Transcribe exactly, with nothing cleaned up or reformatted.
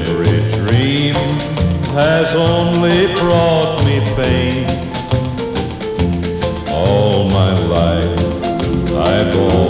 Every dream has only brought me pain. All my life I've